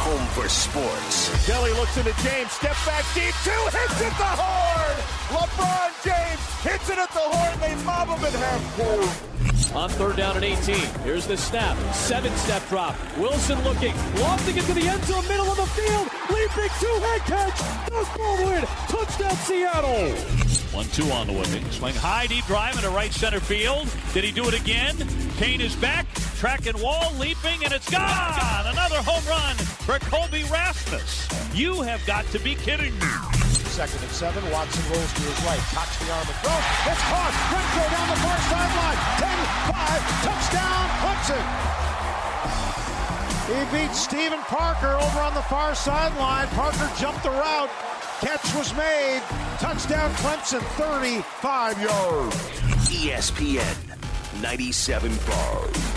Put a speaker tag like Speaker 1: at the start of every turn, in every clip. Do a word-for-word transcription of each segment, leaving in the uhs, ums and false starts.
Speaker 1: home for sports.
Speaker 2: Kelly looks into James, step back deep, two, hits at the horn! LeBron James hits it at the horn, they mob him at half court.
Speaker 3: On third down and eighteen, here's the snap, seven-step drop. Wilson looking, lofting it to the end zone, middle of the field, leaping two-hand catch, Doug Baldwin, touchdown Seattle.
Speaker 4: one two on the way. Swing high, deep drive into right center field. Did he do it again? Kane is back, tracking wall, leaping, and it's gone! Another home run for Colby Rasmus. You have got to be kidding me.
Speaker 2: Second and seven, Watson rolls to his right, cocks the arm and throws. It's caught. Renfro down the far sideline. ten five, touchdown, Clemson. He beats Stephen Parker over on the far sideline. Parker jumped the route. Catch was made. Touchdown, Clemson, thirty-five yards.
Speaker 1: E S P N ninety-seven point five.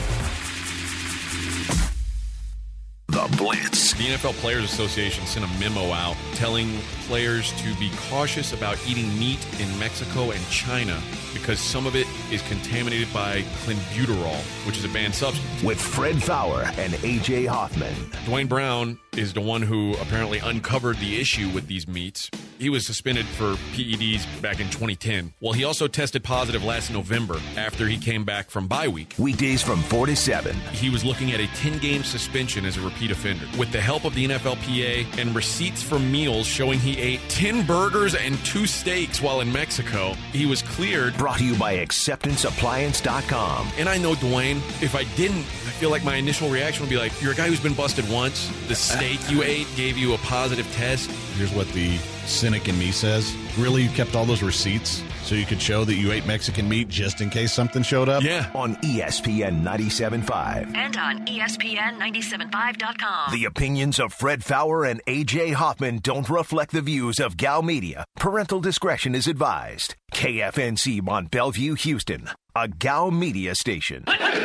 Speaker 1: The Blitz.
Speaker 5: The N F L Players Association sent a memo out telling players to be cautious about eating meat in Mexico and China because some of it is contaminated by clenbuterol, which is a banned substance.
Speaker 1: With Fred Faour and A J Hoffman.
Speaker 5: Dwayne Brown is the one who apparently uncovered the issue with these meats. He was suspended for P E Ds back in twenty ten. Well, he also tested positive last November after he came back from bye week.
Speaker 1: Weekdays from four to seven.
Speaker 5: He was looking at a ten-game suspension as a repeat offender. With the help of the N F L P A and receipts from meals showing he ate ten burgers and two steaks while in Mexico, he was cleared.
Speaker 1: Brought to you by acceptance appliance dot com.
Speaker 5: And I know, Dwayne, if I didn't, I feel like my initial reaction would be like, you're a guy who's been busted once. The steak you ate gave you a positive test.
Speaker 6: Here's what the cynic in me says. Really, you kept all those receipts so you could show that you ate Mexican meat just in case something showed up?
Speaker 5: Yeah.
Speaker 1: On E S P N ninety-seven point five.
Speaker 7: And on E S P N ninety-seven point five dot com.
Speaker 1: The opinions of Fred Faour and A J Hoffman don't reflect the views of Gal Media. Parental discretion is advised. K F N C Mont Bellevue, Houston. A Gal Media station.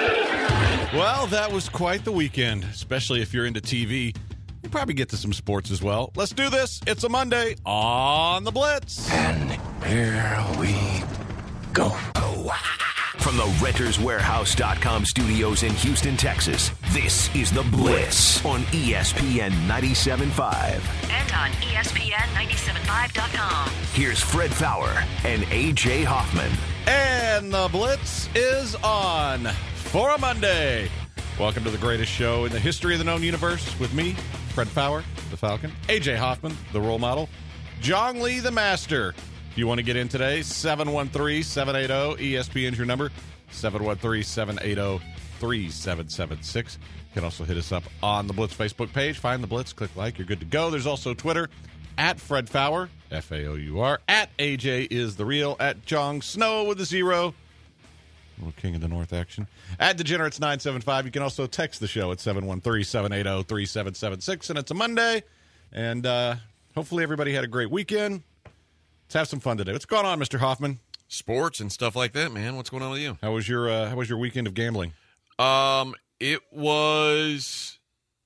Speaker 6: Well, that was quite the weekend, especially if you're into T V. You probably get to some sports as well. Let's do this. It's a Monday on the Blitz.
Speaker 1: And here we go. From the renters warehouse dot com studios in Houston, Texas, this is The Blitz on E S P N ninety-seven point five.
Speaker 7: And on E S P N ninety-seven point five dot com.
Speaker 1: Here's Fred Faour and A J Hoffman.
Speaker 6: And the Blitz is on for a Monday. Welcome to the greatest show in the history of the known universe with me, Fred Faour, the Falcon, A J Hoffman, the role model, Jong Lee, the master. If you want to get in today, seven one three, seven eight zero, E S P N is your number, seven one three, seven eight zero, three seven seven six. You can also hit us up on the Blitz Facebook page. Find the Blitz, click like, you're good to go. There's also Twitter, at Fred Faour, F A O U R, at A J is the real, at Jong Snow with a zero. Little King of the North action. At Degenerates nine seven five. You can also text the show at seven one three, seven eight zero, three seven seven six. And it's a Monday. And uh, hopefully everybody had a great weekend. Let's have some fun today. What's going on, Mister Hoffman?
Speaker 5: Sports and stuff like that, man. What's going on with you?
Speaker 6: How was your uh, How was your weekend of gambling?
Speaker 5: Um, it was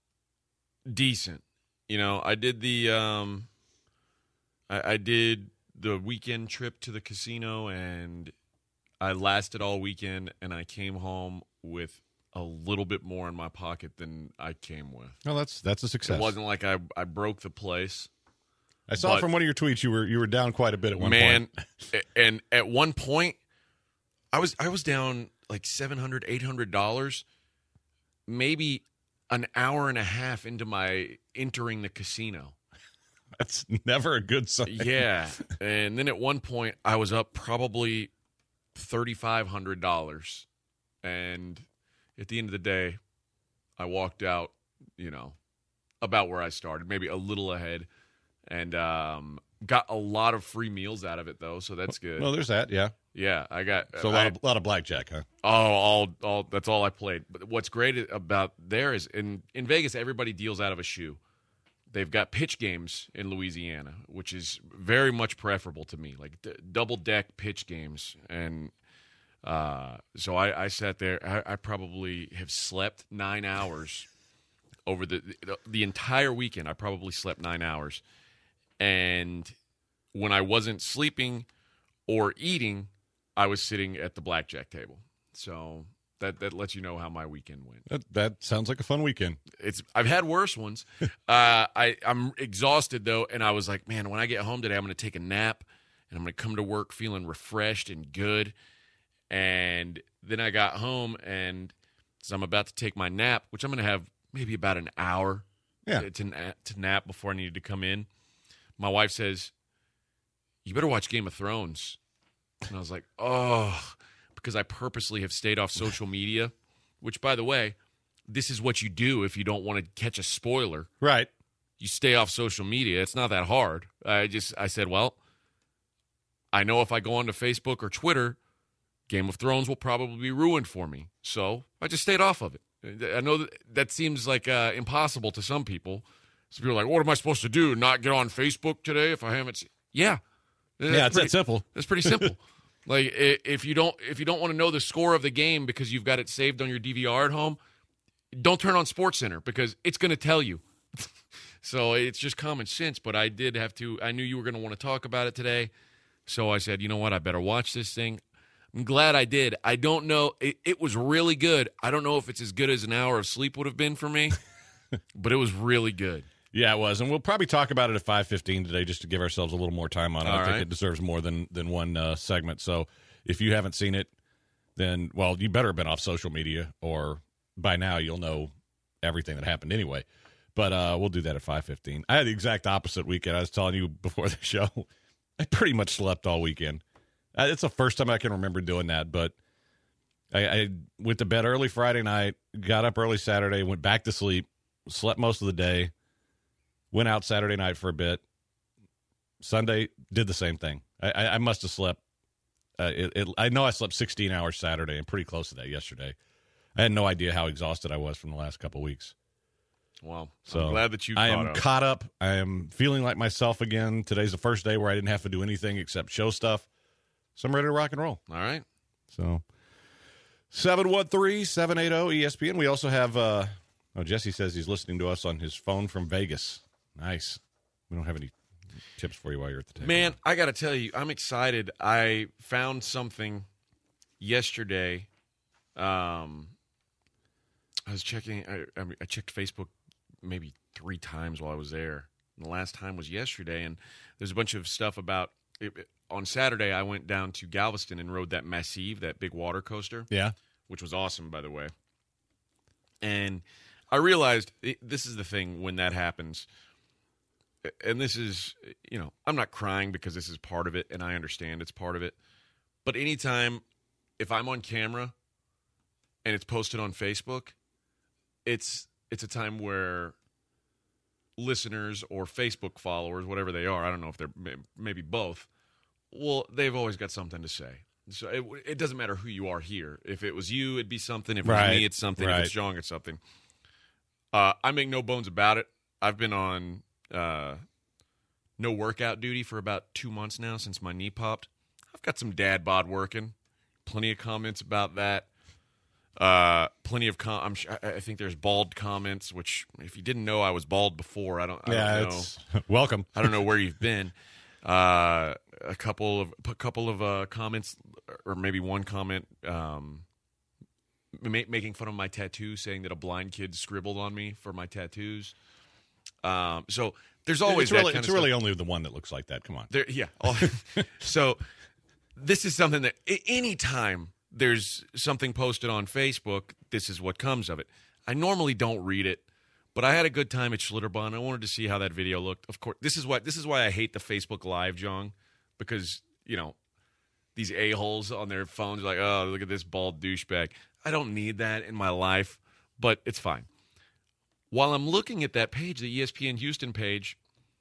Speaker 5: decent. You know, I did the um, I, I did the weekend trip to the casino, and I lasted all weekend, and I came home with a little bit more in my pocket than I came with.
Speaker 6: Oh, that's that's a success.
Speaker 5: It wasn't like I, I broke the place.
Speaker 6: I saw
Speaker 5: but,
Speaker 6: from one of your tweets you were you were down quite a bit at one
Speaker 5: man,
Speaker 6: point.
Speaker 5: Man, and at one point, I was I was down like seven hundred dollars, eight hundred dollars, maybe an hour and a half into my entering the casino.
Speaker 6: That's never a good sign.
Speaker 5: Yeah, and then at one point, I was up probably three thousand five hundred dollars, and at the end of the day, I walked out, you know, about where I started, maybe a little ahead, and um, got a lot of free meals out of it, though, so that's good.
Speaker 6: Well, there's that, yeah.
Speaker 5: Yeah, I got
Speaker 6: so a lot
Speaker 5: I,
Speaker 6: of lot of blackjack, huh?
Speaker 5: Oh, all all that's all I played. But what's great about there is in in Vegas, everybody deals out of a shoe. They've got pitch games in Louisiana, which is very much preferable to me, like d- double deck pitch games. And uh, so I, I sat there. I, I probably have slept nine hours over the, the the entire weekend. I probably slept nine hours, and when I wasn't sleeping or eating, I was sitting at the blackjack table. So that that lets you know how my weekend went.
Speaker 6: That, that sounds like a fun weekend.
Speaker 5: It's I've had worse ones. uh, I I'm exhausted though, and I was like, man, when I get home today, I'm going to take a nap, and I'm going to come to work feeling refreshed and good. And then I got home, and so I'm about to take my nap, which I'm going to have maybe about an hour
Speaker 6: yeah.
Speaker 5: to, to to nap before I needed to come in. My wife says, "You better watch Game of Thrones," and I was like, oh. Because I purposely have stayed off social media, which, by the way, this is what you do if you don't want to catch a spoiler.
Speaker 6: Right.
Speaker 5: You stay off social media. It's not that hard. I just I said, well, I know if I go onto Facebook or Twitter, Game of Thrones will probably be ruined for me. So I just stayed off of it. I know that, that seems like uh, impossible to some people. Some people are like, what am I supposed to do? Not get on Facebook today if I haven't seen? Yeah.
Speaker 6: Yeah, it's
Speaker 5: pretty,
Speaker 6: that simple.
Speaker 5: That's pretty simple. Like if you don't if you don't want to know the score of the game because you've got it saved on your D V R at home, don't turn on SportsCenter because it's going to tell you. So it's just common sense. But I did have to. I knew you were going to want to talk about it today, so I said, you know what, I better watch this thing. I'm glad I did. I don't know. It, it was really good. I don't know if it's as good as an hour of sleep would have been for me, but it was really good.
Speaker 6: Yeah, it was, and we'll probably talk about it at five fifteen today just to give ourselves a little more time on it.
Speaker 5: All
Speaker 6: I think
Speaker 5: right.
Speaker 6: it deserves more than, than one uh, segment. So if you haven't seen it, then, well, you better have been off social media, or by now you'll know everything that happened anyway. But uh, we'll do that at five fifteen. I had the exact opposite weekend. I was telling you before the show. I pretty much slept all weekend. Uh, it's the first time I can remember doing that, but I, I went to bed early Friday night, got up early Saturday, went back to sleep, slept most of the day. Went out Saturday night for a bit. Sunday, did the same thing. I, I, I must have slept. Uh, it, it, I know I slept sixteen hours Saturday and pretty close to that yesterday. I had no idea how exhausted I was from the last couple of weeks.
Speaker 5: Well,
Speaker 6: so
Speaker 5: I'm glad that you
Speaker 6: I
Speaker 5: caught
Speaker 6: am
Speaker 5: up.
Speaker 6: caught up. I am feeling like myself again. Today's the first day where I didn't have to do anything except show stuff. So I'm ready to rock and roll.
Speaker 5: All right.
Speaker 6: So seven one three, seven eight zero E S P N. We also have, uh, oh, Jesse says he's listening to us on his phone from Vegas. Nice. We don't have any tips for you while you're at the table.
Speaker 5: Man, I got to tell you, I'm excited. I found something yesterday. Um, I was checking. I, I checked Facebook maybe three times while I was there. And the last time was yesterday, and there's a bunch of stuff about it. On Saturday, I went down to Galveston and rode that Massive, that big water coaster.
Speaker 6: Yeah.
Speaker 5: Which was awesome, by the way. And I realized it, this is the thing when that happens. And this is, you know, I'm not crying because this is part of it, and I understand it's part of it. But anytime, if I'm on camera and it's posted on Facebook, it's it's a time where listeners or Facebook followers, whatever they are, I don't know if they're maybe both, well, they've always got something to say. So it, it doesn't matter who you are here. If it was you, it'd be something. If it was
Speaker 6: Right.
Speaker 5: me, it's something.
Speaker 6: Right.
Speaker 5: If it's John, it's something. Uh, I make no bones about it. I've been on uh, no workout duty for about two months now since my knee popped. I've got some dad bod working. Plenty of comments about that. Uh, plenty of com- I'm sure, I think there's bald comments, which if you didn't know I was bald before, I don't. I
Speaker 6: yeah,
Speaker 5: don't know.
Speaker 6: it's welcome.
Speaker 5: I don't know where you've been. Uh, a couple of a couple of uh, comments, or maybe one comment, um, ma- making fun of my tattoo, saying that a blind kid scribbled on me for my tattoos. Um, so there's always
Speaker 6: it's
Speaker 5: that
Speaker 6: really,
Speaker 5: kind
Speaker 6: it's
Speaker 5: of
Speaker 6: really
Speaker 5: stuff.
Speaker 6: only the one that looks like that. Come on.
Speaker 5: There, yeah. So this is something that any time there's something posted on Facebook, this is what comes of it. I normally don't read it, but I had a good time at Schlitterbahn. I wanted to see how that video looked. Of course, this is why this is why I hate the Facebook Live, John, because you know these a-holes on their phones are like, oh, look at this bald douchebag. I don't need that in my life, but it's fine. While I'm looking at that page, the E S P N Houston page,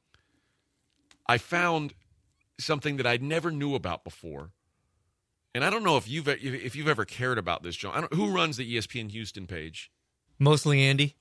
Speaker 5: I found something that I never knew about before. And I don't know if you've if you've ever cared about this, John. I don't, who runs the E S P N Houston page?
Speaker 8: Mostly Andy.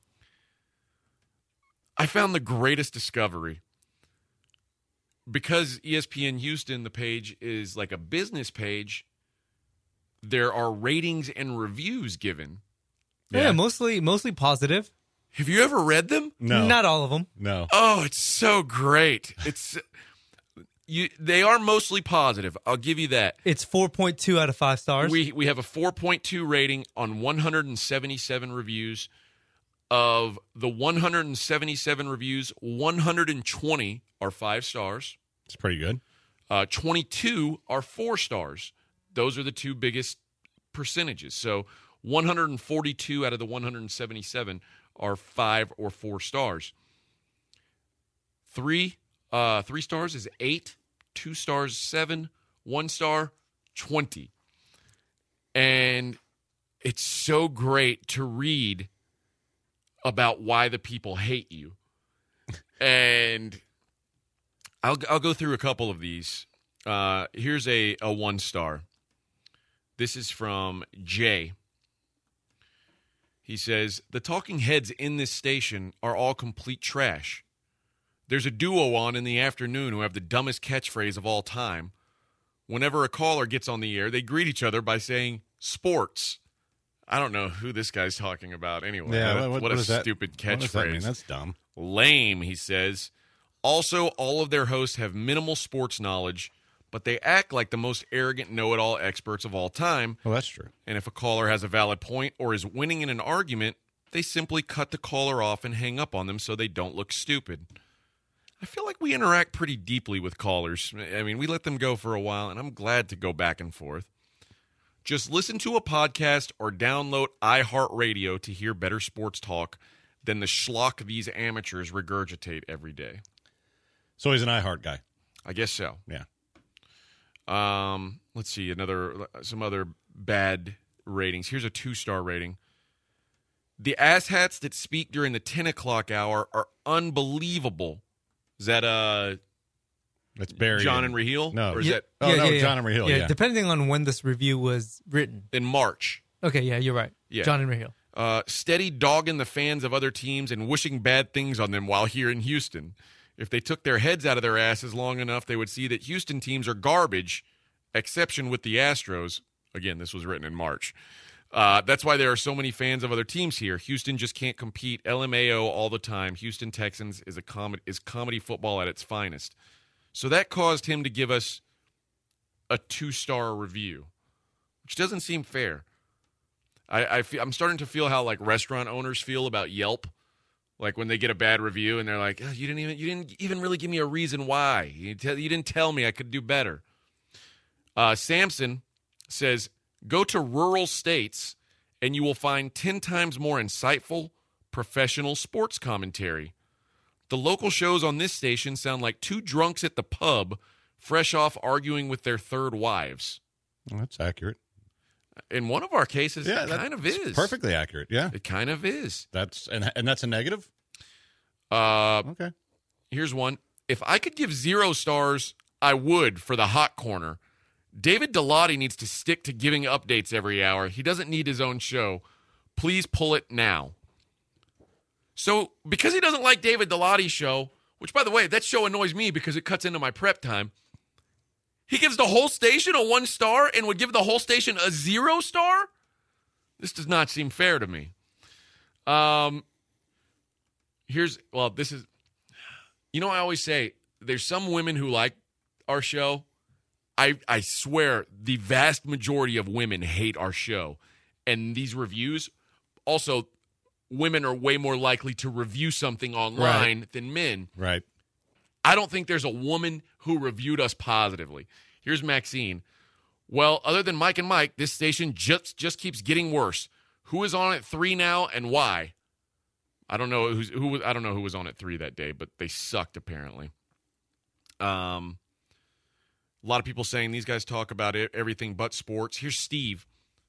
Speaker 5: I found the greatest discovery. Because E S P N Houston, the page is like a business page, there are ratings and reviews given.
Speaker 8: Yeah,
Speaker 6: Yeah.
Speaker 8: mostly mostly positive.
Speaker 5: Have you ever read them?
Speaker 6: No.
Speaker 8: Not all of them.
Speaker 6: No.
Speaker 5: Oh, it's so great. It's You, they are mostly positive. I'll give you that.
Speaker 8: It's four point two out of five stars.
Speaker 5: We we have a four point two rating on one hundred seventy-seven reviews. Of the one hundred seventy-seven reviews, one hundred twenty are five stars.
Speaker 6: It's pretty good.
Speaker 5: Uh, twenty-two are four stars. Those are the two biggest percentages. So one hundred forty-two out of the one hundred seventy-seven are five or four stars. Three, uh, three stars is eight. Two stars, seven. One star, twenty. And it's so great to read about why the people hate you. And I'll I'll go through a couple of these. Uh, here's a, a one star. This is from Jay. He says, the talking heads in this station are all complete trash. There's a duo on in the afternoon who have the dumbest catchphrase of all time. Whenever a caller gets on the air, they greet each other by saying, sports. I don't know who this guy's talking about anyway.
Speaker 6: Yeah,
Speaker 5: what,
Speaker 6: what,
Speaker 5: what
Speaker 6: what
Speaker 5: a
Speaker 6: that,
Speaker 5: stupid catchphrase.
Speaker 6: What does that mean? That's dumb.
Speaker 5: Lame, he says. Also, all of their hosts have minimal sports knowledge, but they act like the most arrogant know-it-all experts of all time.
Speaker 6: Well, that's true.
Speaker 5: And if a caller has a valid point or is winning in an argument, they simply cut the caller off and hang up on them so they don't look stupid. I feel like we interact pretty deeply with callers. I mean, we let them go for a while, and I'm glad to go back and forth. Just listen to a podcast or download iHeartRadio to hear better sports talk than the schlock these amateurs regurgitate every day.
Speaker 6: So he's an iHeart guy.
Speaker 5: I guess so.
Speaker 6: Yeah.
Speaker 5: Um, let's see, another some other bad ratings. Here's a two-star rating. The asshats that speak during the ten o'clock hour are unbelievable. Is that uh,
Speaker 6: That's Barry
Speaker 5: John
Speaker 6: and,
Speaker 5: and Raheel?
Speaker 6: No.
Speaker 5: Or is
Speaker 8: Yeah.
Speaker 5: that
Speaker 6: Oh,
Speaker 8: Yeah,
Speaker 6: no,
Speaker 8: yeah, yeah.
Speaker 6: John and Raheel, yeah.
Speaker 8: Depending on when this review was written.
Speaker 5: in March?
Speaker 8: Okay, yeah, you're right.
Speaker 5: Yeah.
Speaker 8: John and Raheel.
Speaker 5: Uh, steady dogging the fans of other teams and wishing bad things on them while here in Houston. If they took their heads out of their asses long enough, they would see that Houston teams are garbage, exception with the Astros. Again, this was written in March. Uh, that's why there are so many fans of other teams here. Houston just can't compete. L M A O all the time. Houston Texans is a com- is comedy football at its finest. So that caused him to give us a two-star review, which doesn't seem fair. I, I feel, I'm starting to feel how like restaurant owners feel about Yelp, like when they get a bad review and they're like, oh, "You didn't even you didn't even really give me a reason why. You, te- you didn't tell me I could do better." Uh, Samson says, "Go to rural states and you will find ten times more insightful, professional sports commentary. The local shows on this station sound like two drunks at the pub, fresh off arguing with their third wives."
Speaker 6: Well, that's accurate.
Speaker 5: In one of our cases,
Speaker 6: Yeah,
Speaker 5: it
Speaker 6: that-
Speaker 5: kind of
Speaker 6: it's
Speaker 5: is.
Speaker 6: perfectly accurate. Yeah,
Speaker 5: It kind of is.
Speaker 6: that's and and that's a negative.
Speaker 5: Uh,
Speaker 6: Okay.
Speaker 5: Here's one. If I could give zero stars, I would for the hot corner. David Dilotti needs to stick to giving updates every hour. He doesn't need his own show. Please pull it now. So, because he doesn't like David Dilotti's show, which, by the way, that show annoys me because it cuts into my prep time, he gives the whole station a one star and would give the whole station a zero star? This does not seem fair to me. Um, here's, well, this is, you know, I always say there's some women who like our show. I, I swear the vast majority of women hate our show. And these reviews, also, women are way more likely to review something online
Speaker 6: Right.
Speaker 5: than men.
Speaker 6: Right.
Speaker 5: I don't think there's a woman who reviewed us positively. Here's Maxine. Well, other than Mike and Mike, this station just just keeps getting worse. Who is on at three now and why? I don't know who's who. was- I don't know who was on at three that day, but they sucked apparently. Um, a lot of people saying these guys talk about it, everything but sports. Here's Steve.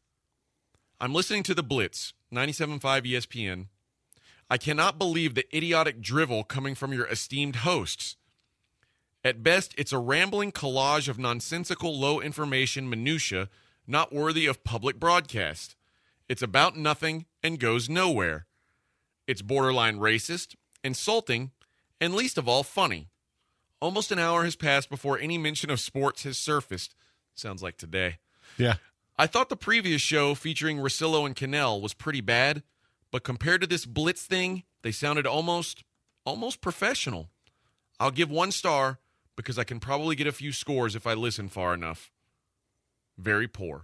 Speaker 5: I'm listening to the Blitz, ninety-seven point five E S P N. I cannot believe the idiotic drivel coming from your esteemed hosts. At best, it's a rambling collage of nonsensical, low-information minutia not worthy of public broadcast. It's about nothing and goes nowhere. It's borderline racist, insulting, and least of all, funny. Almost an hour has passed before any mention of sports has surfaced. Sounds like today.
Speaker 6: Yeah.
Speaker 5: I thought the previous show featuring Russillo and Cannell was pretty bad, but compared to this Blitz thing, they sounded almost, almost professional. I'll give one star, because I can probably get a few scores if I listen far enough. Very poor.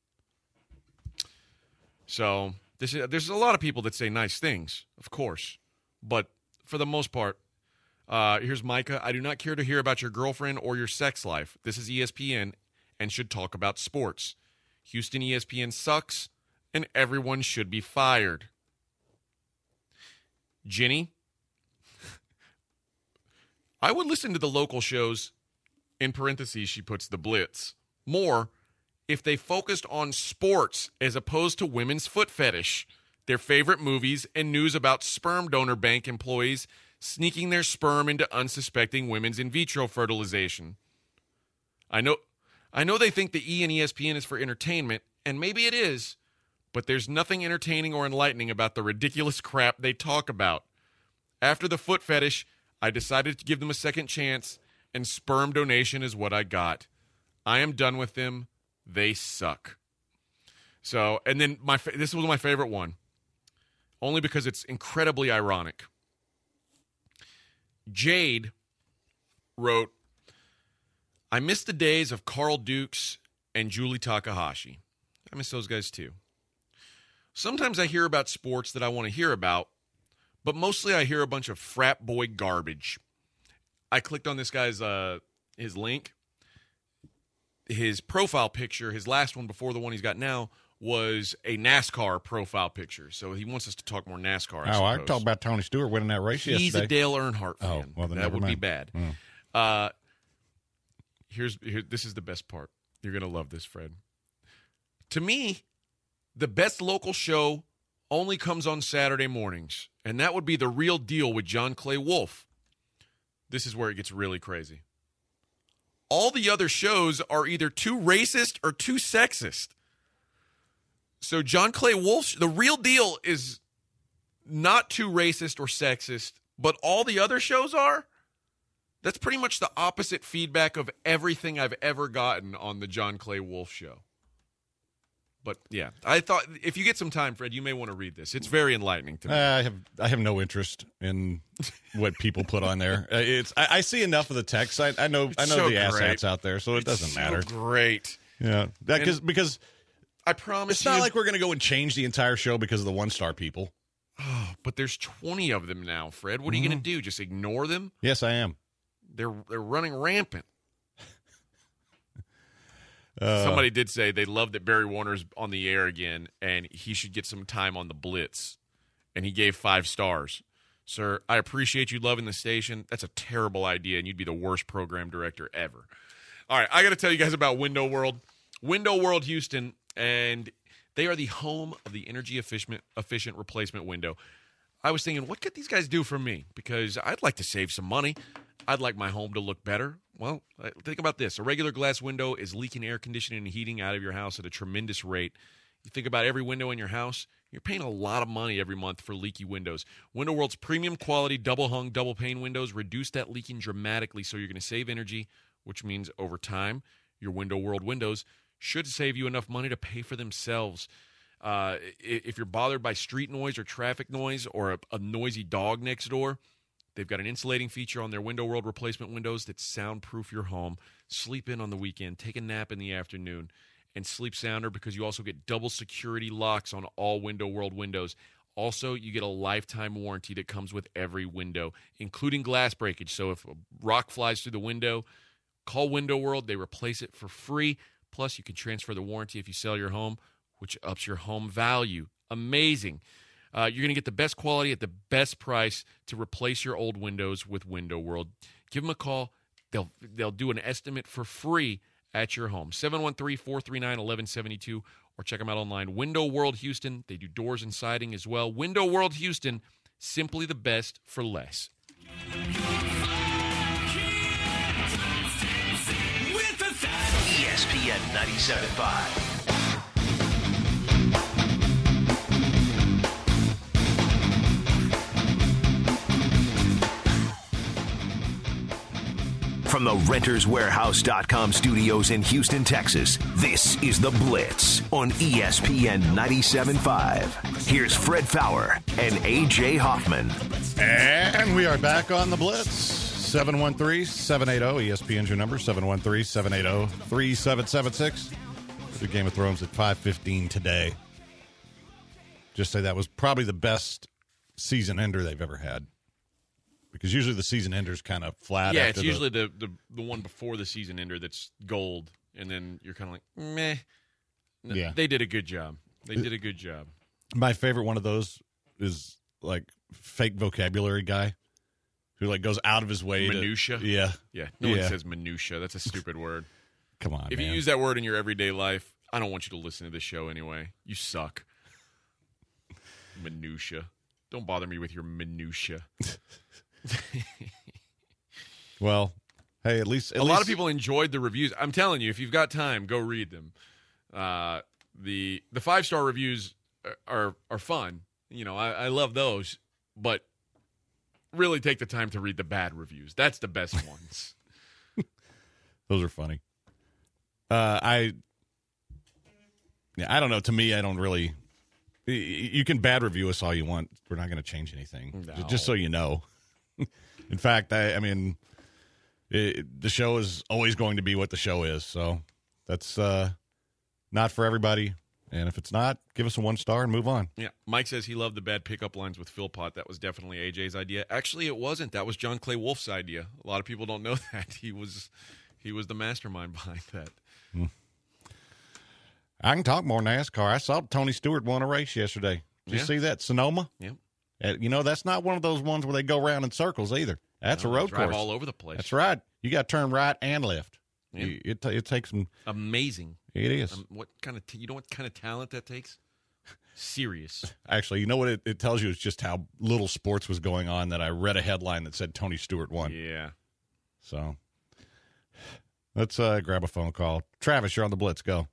Speaker 5: So this is, there's a lot of people that say nice things, of course. But for the most part, uh, here's Micah. I do not care to hear about your girlfriend or your sex life. This is E S P N and should talk about sports. Houston E S P N sucks, and everyone should be fired. Jenny, I would listen to the local shows, in parentheses she puts the Blitz, more if they focused on sports as opposed to women's foot fetish, their favorite movies, and news about sperm donor bank employees sneaking their sperm into unsuspecting women's in vitro fertilization. I know, I know they think the E and E S P N is for entertainment, and maybe it is, but there's nothing entertaining or enlightening about the ridiculous crap they talk about. After the foot fetish, I decided to give them a second chance, and sperm donation is what I got. I am done with them. They suck. So, and then my this was my favorite one, only because it's incredibly ironic. Jade wrote, I miss the days of Carl Dukes and Julie Takahashi. I miss those guys too. Sometimes I hear about sports that I want to hear about, but mostly I hear a bunch of frat boy garbage. I clicked on this guy's uh, his link. His profile picture, his last one before the one he's got now, was a NASCAR profile picture. So he wants us to talk more NASCAR, I
Speaker 6: Oh, I
Speaker 5: suppose.
Speaker 6: talked about Tony Stewart winning that race
Speaker 5: He's
Speaker 6: yesterday.
Speaker 5: a Dale Earnhardt
Speaker 6: Oh,
Speaker 5: fan.
Speaker 6: well, then
Speaker 5: that
Speaker 6: never
Speaker 5: would be
Speaker 6: mind.
Speaker 5: bad.
Speaker 6: Mm.
Speaker 5: Uh, here's here, this is the best part. You're going to love this, Fred. To me, the best local show only comes on Saturday mornings, and that would be The Real Deal with John Clay Wolf. This is where it gets really crazy. All the other shows are either too racist or too sexist. So John Clay Wolf, The Real Deal is not too racist or sexist, but all the other shows are? That's pretty much the opposite feedback of everything I've ever gotten on the John Clay Wolf show. But, yeah, I thought if you get some time, Fred, you may want to read this. It's very enlightening to me.
Speaker 6: I have I have no interest in what people put on there. Uh, It's I, I see enough of the text. I, I know
Speaker 5: It's
Speaker 6: I know
Speaker 5: so
Speaker 6: the
Speaker 5: great.
Speaker 6: asshats out there, so it
Speaker 5: It's
Speaker 6: doesn't
Speaker 5: so
Speaker 6: matter.
Speaker 5: great.
Speaker 6: Yeah, that, cause,
Speaker 5: And-
Speaker 6: because
Speaker 5: I promise
Speaker 6: it's
Speaker 5: you.
Speaker 6: not like we're going to go and change the entire show because of the one star people.
Speaker 5: Oh, but there's twenty of them now, Fred. What are you
Speaker 6: Mm-hmm.
Speaker 5: going to do? Just ignore them?
Speaker 6: Yes, I am.
Speaker 5: They're they're running rampant.
Speaker 6: Uh,
Speaker 5: Somebody did say they love that Barry Warner's on the air again, and he should get some time on the Blitz. And he gave five stars. Sir, I appreciate you loving the station. That's a terrible idea, and you'd be the worst program director ever. All right, I got to tell you guys about Window World. Window World Houston, and they are the home of the energy efficient, efficient replacement window. I was thinking, what could these guys do for me? Because I'd like to save some money. I'd like my home to look better. Well, think about this. A regular glass window is leaking air conditioning and heating out of your house at a tremendous rate. You think about every window in your house, you're paying a lot of money every month for leaky windows. Window World's premium quality double-hung, double-pane windows reduce that leaking dramatically, so you're going to save energy, which means over time, your Window World windows should save you enough money to pay for themselves. Uh, if you're bothered by street noise or traffic noise or a, a noisy dog next door, they've got an insulating feature on their Window World replacement windows that soundproof your home. Sleep in on the weekend, take a nap in the afternoon, and sleep sounder because you also get double security locks on all Window World windows. Also, you get a lifetime warranty that comes with every window, including glass breakage. So if a rock flies through the window, call Window World. They replace it for free. Plus, you can transfer the warranty if you sell your home, which ups your home value. Amazing. Uh, you're going to get the best quality at the best price to replace your old windows with Window World. Give them a call. They'll they'll do an estimate for free at your home. seven one three, four three nine, one one seven two or check them out online. Window World Houston. They do doors and siding as well. Window World Houston, simply the best for less.
Speaker 1: E S P N ninety-seven point five. From the Renters Warehouse dot com studios in Houston, Texas, this is The Blitz on E S P N ninety-seven point five. Here's Fred Fowler and A J Hoffman.
Speaker 6: And we are back on the Blitz. seven one three, seven eight zero, E S P N's your number, seven one three, seven eight zero, three seven seven six. The Game of Thrones at five fifteen today. Just say that was probably the best season ender they've ever had. Because usually the season ender's kind of flat.
Speaker 5: Yeah,
Speaker 6: after
Speaker 5: it's usually the, the, the one before the season ender that's gold, and then you're kind of like, meh. No,
Speaker 6: yeah.
Speaker 5: They did a good job. They did a good job.
Speaker 6: My favorite one of those is like fake vocabulary guy who like goes out of his way
Speaker 5: Minutia?
Speaker 6: to... Yeah.
Speaker 5: Yeah, no
Speaker 6: yeah.
Speaker 5: one says minutia. That's a stupid word.
Speaker 6: Come on,
Speaker 5: If
Speaker 6: man.
Speaker 5: you use that word in your everyday life, I don't want you to listen to this show anyway. You suck. Minutia. Don't bother me with your minutia.
Speaker 6: Well, hey, at least... At
Speaker 5: a
Speaker 6: least...
Speaker 5: lot of people enjoyed the reviews. I'm telling you, if you've got time, go read them. Uh, the the five-star reviews are, are, are fun. You know, I, I love those. But really take the time to read the bad reviews. That's the best ones.
Speaker 6: Those are funny. Uh, I, yeah, I don't know. To me, I don't really. You can bad review us all you want. We're not going to change anything.
Speaker 5: No.
Speaker 6: Just so you know. In fact, I, I mean, it, the show is always going to be what the show is. So that's uh, not for everybody. And if it's not, give us a one star and move on.
Speaker 5: Yeah, Mike says he loved the bad pickup lines with Philpott. That was definitely A J's idea. Actually, it wasn't. That was John Clay Wolf's idea. A lot of people don't know that. He was he was the mastermind behind that.
Speaker 6: Hmm. I can talk more NASCAR. I saw Tony Stewart won a race yesterday. Did you
Speaker 5: Yeah.
Speaker 6: see that? Sonoma?
Speaker 5: Yep.
Speaker 6: Uh, you know, that's not one of those ones where they go around in circles either. That's
Speaker 5: No,
Speaker 6: a road
Speaker 5: drive
Speaker 6: course.
Speaker 5: all over the place.
Speaker 6: That's right. You got to turn right and left.
Speaker 5: Yeah.
Speaker 6: You, it, it takes some.
Speaker 5: Amazing.
Speaker 6: It is.
Speaker 5: Um, what kind of t- you know what kind of talent that takes? Serious.
Speaker 6: Actually, you know what it, it tells you is just how little sports was going on that I read a headline that said Tony Stewart won.
Speaker 5: Yeah.
Speaker 6: So let's uh, grab a phone call. Travis, you're on the Blitz. Go.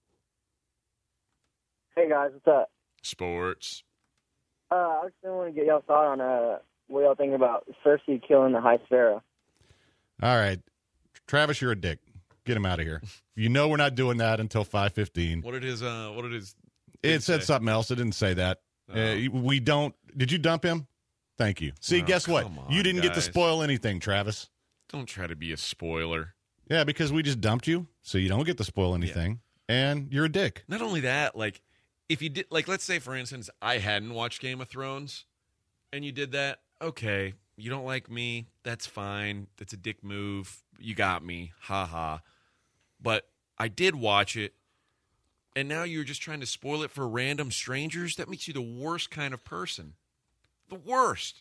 Speaker 9: Hey guys, what's up?
Speaker 5: Sports.
Speaker 9: Uh, I just want to get y'all thought on uh, what y'all think about Cersei killing the High Sparrow.
Speaker 6: All right, Travis, you're a dick. Get him out of here. You know we're not doing that until five fifteen.
Speaker 5: What it is? Uh, what it is?
Speaker 6: It said
Speaker 5: say?
Speaker 6: something else. It didn't say that.
Speaker 5: Oh.
Speaker 6: Uh, we don't. Did you dump him? Thank you. See,
Speaker 5: Oh,
Speaker 6: guess what?
Speaker 5: come on,
Speaker 6: You didn't get to
Speaker 5: guys.
Speaker 6: spoil anything, Travis.
Speaker 5: Don't try to be a spoiler.
Speaker 6: Yeah, because we just dumped you, so you don't get to spoil anything, and you're a dick.
Speaker 5: Not only that, like if you did, like let's say for instance, I hadn't watched Game of Thrones, and you did that. Okay, you don't like me. That's fine. That's a dick move. You got me. Ha ha. But I did watch it, and now you're just trying to spoil it for random strangers? That makes you the worst kind of person. The worst.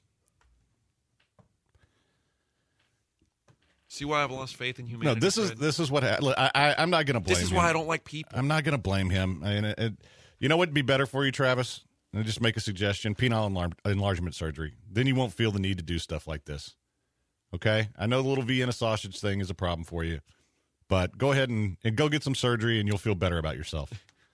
Speaker 5: See why I've lost faith in
Speaker 6: No,
Speaker 5: humanity?
Speaker 6: this is
Speaker 5: Fred?
Speaker 6: this is what ha- look, I, I I'm not going to blame.
Speaker 5: This is
Speaker 6: him.
Speaker 5: why I don't like people.
Speaker 6: I'm not going to blame him. I mean, it, it, you know what'd be better for you, Travis? And just make a suggestion: penile enlar- enlargement surgery. Then you won't feel the need to do stuff like this. Okay, I know the little Vienna sausage thing is a problem for you, but go ahead and, and go get some surgery, and you'll feel better about yourself.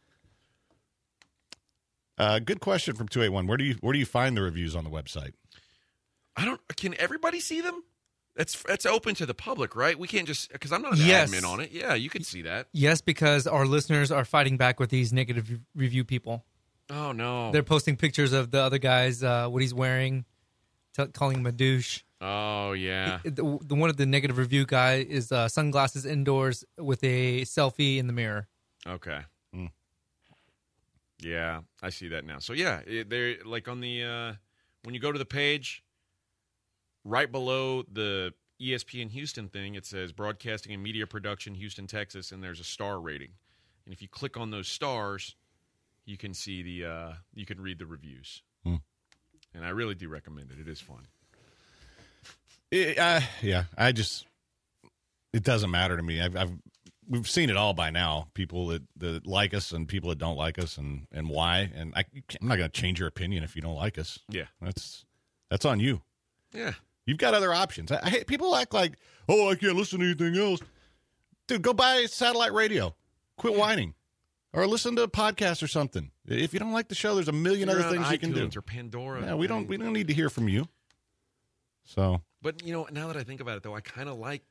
Speaker 6: Uh, good question from two eight one. Where do you where do you find the reviews on the website?
Speaker 5: I don't. Can everybody see them? That's that's open to the public, right? We can't just because I'm not an
Speaker 8: Yes.
Speaker 5: admin on it. Yeah, you can see that.
Speaker 8: Yes, because our listeners are fighting back with these negative re- review people.
Speaker 5: Oh no,
Speaker 8: They're posting pictures of the other guys, uh, what he's wearing, t- calling him a douche.
Speaker 5: Oh yeah.
Speaker 8: The, the one of the negative review guy is uh, sunglasses indoors with a selfie in the mirror.
Speaker 5: Okay.
Speaker 6: Mm.
Speaker 5: Yeah, I see that now. So yeah, it, they're like on the uh, when you go to the page, right below the E S P N Houston thing, it says Broadcasting and Media Production, Houston, Texas, and there's a star rating. And if you click on those stars, you can see the uh, you can read the reviews.
Speaker 6: Hmm.
Speaker 5: And I really do recommend it. It is fun.
Speaker 6: It, uh, yeah, I just it doesn't matter to me. I've, I've we've seen it all by now. People that, that like us and people that don't like us, and, and why. And I, I'm not going to change your opinion if you don't like us.
Speaker 5: Yeah,
Speaker 6: that's that's on you.
Speaker 5: Yeah,
Speaker 6: you've got other options. I, I hate people act like, oh, I can't listen to anything else. Dude, go buy satellite radio. Quit whining, or listen to a podcast or something. If you don't like the show, there's a million
Speaker 5: You're
Speaker 6: other
Speaker 5: on
Speaker 6: things you can do.
Speaker 5: iTunes or Pandora.
Speaker 6: Yeah, we don't we don't need to hear from you. So.
Speaker 5: But, you know, now that I think about it, though, I kind of like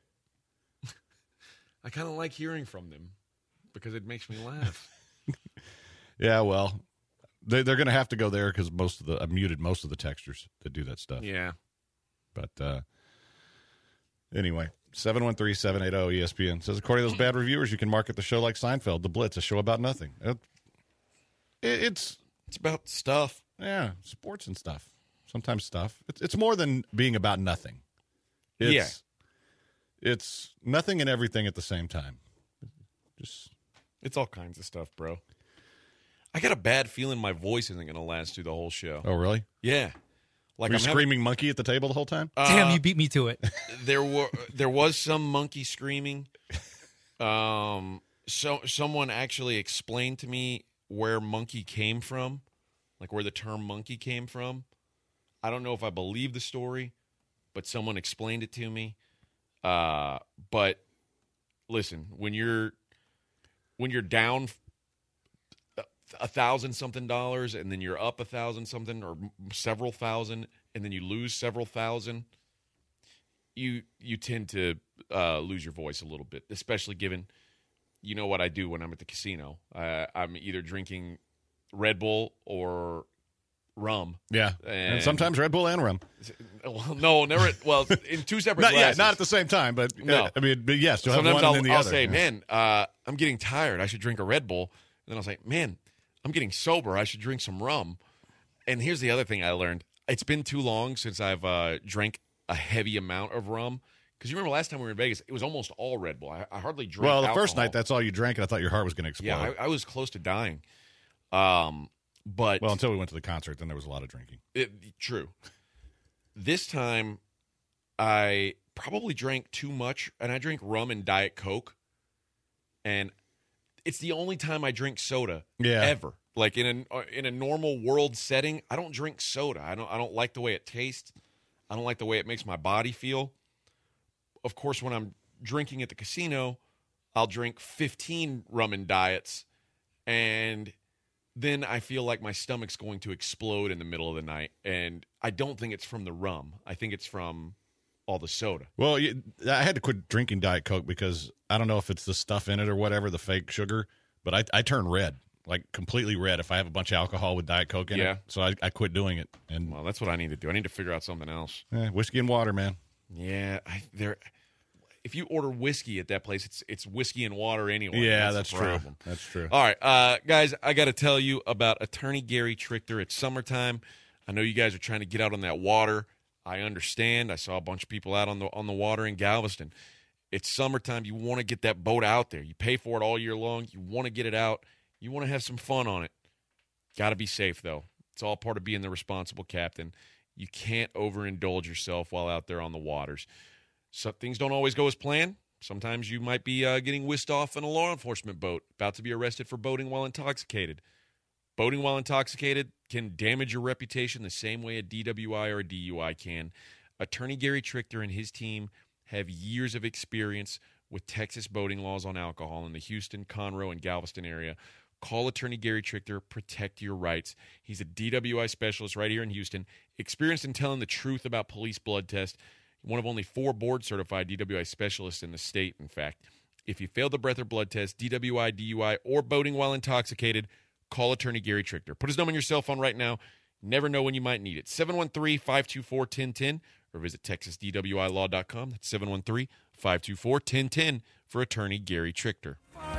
Speaker 5: I kind of like hearing from them because it makes me laugh.
Speaker 6: Yeah, well, they, they're going to have to go there because most of the I muted most of the texters that do that stuff.
Speaker 5: Yeah.
Speaker 6: But uh, Anyway, seven one three, seven eight zero, E S P N says, according to those bad reviewers, you can market the show like Seinfeld, The Blitz, a show about nothing. It, it, it's
Speaker 5: It's about stuff.
Speaker 6: Yeah, sports and stuff. Sometimes stuff. It's, it's more than being about nothing. It's,
Speaker 5: yeah.
Speaker 6: It's nothing and everything at the same time. Just,
Speaker 5: It's all kinds of stuff, bro. I got a bad feeling my voice isn't going to last through the whole show.
Speaker 6: Oh, really?
Speaker 5: Yeah. Like
Speaker 6: Were you
Speaker 5: I'm
Speaker 6: screaming
Speaker 5: having,
Speaker 6: monkey at the table the whole time?
Speaker 5: uh,
Speaker 8: Damn, you beat me to it.
Speaker 5: There were there was some monkey screaming. Um, so someone actually explained to me where monkey came from, like where the term monkey came from. I don't know if I believe the story, but someone explained it to me. Uh, but listen, when you're when you're down a thousand something dollars and then you're up a thousand something or several thousand and then you lose several thousand, you you tend to uh, lose your voice a little bit, especially given, you know what I do when I'm at the casino. Uh, I'm either drinking Red Bull or rum.
Speaker 6: Yeah, and, and sometimes Red Bull and rum.
Speaker 5: Well, no, never. Well, in two separate
Speaker 6: not,
Speaker 5: glasses.
Speaker 6: Yeah, not at the same time, but
Speaker 5: no.
Speaker 6: Uh, I mean, but yes, you'll
Speaker 5: sometimes
Speaker 6: have one
Speaker 5: I'll,
Speaker 6: and then the
Speaker 5: I'll
Speaker 6: other.
Speaker 5: say,
Speaker 6: yeah.
Speaker 5: man, uh, I'm getting tired. I should drink a Red Bull. And then I was like, man, I'm getting sober. I should drink some rum. And here's the other thing I learned. It's been too long since I've uh, drank a heavy amount of rum. Because you remember last time we were in Vegas, it was almost all Red Bull. I, I hardly drank
Speaker 6: Well, the
Speaker 5: alcohol.
Speaker 6: first night, that's all you drank, and I thought your heart was going to explode.
Speaker 5: Yeah, I, I was close to dying. Um, but
Speaker 6: well, until we went to the concert, then there was a lot of drinking.
Speaker 5: It, true. This time, I probably drank too much, and I drink rum and Diet Coke. And it's the only time I drink soda
Speaker 6: yeah.
Speaker 5: ever. Like in a in a normal world setting, I don't drink soda. I don't I don't like the way it tastes. I don't like the way it makes my body feel. Of course, when I'm drinking at the casino, I'll drink fifteen rum and diets, and then I feel like my stomach's going to explode in the middle of the night. And I don't think it's from the rum. I think it's from all the soda.
Speaker 6: Well, I had to quit drinking Diet Coke because I don't know if it's the stuff in it or whatever, the fake sugar, but I, I turn red, like completely red if I have a bunch of alcohol with Diet Coke in
Speaker 5: yeah.
Speaker 6: it. So I, I quit doing it. And
Speaker 5: well, that's what I need to do. I need to figure out something else.
Speaker 6: Eh, whiskey and water, man.
Speaker 5: Yeah, I, there. If you order whiskey at that place, it's it's whiskey and water anyway.
Speaker 6: Yeah,
Speaker 5: that's,
Speaker 6: that's true. That's true.
Speaker 5: All right, uh, guys, I got to tell you about attorney Gary Trichter. It's summertime. I know you guys are trying to get out on that water. I understand. I saw a bunch of people out on the on the water in Galveston. It's summertime. You want to get that boat out there. You pay for it all year long. You want to get it out. You want to have some fun on it. Got to be safe, though. It's all part of being the responsible captain. You can't overindulge yourself while out there on the waters. So things don't always go as planned. Sometimes you might be uh, getting whisked off in a law enforcement boat, about to be arrested for boating while intoxicated. Boating while intoxicated can damage your reputation the same way a D W I or a D U I can. Attorney Gary Trichter and his team have years of experience with Texas boating laws on alcohol in the Houston, Conroe, and Galveston area. Call attorney Gary Trichter. Protect your rights. He's a D W I specialist right here in Houston, experienced in telling the truth about police blood tests. One of only four board-certified D W I specialists in the state, in fact. If you fail the breath or blood test, D W I, D U I, or boating while intoxicated, call attorney Gary Trichter. Put his number on your cell phone right now. Never know when you might need it. seven one three, five two four, one zero one zero or visit texas d w i law dot com. That's seven one three, five two four, one zero one zero for attorney Gary Trichter.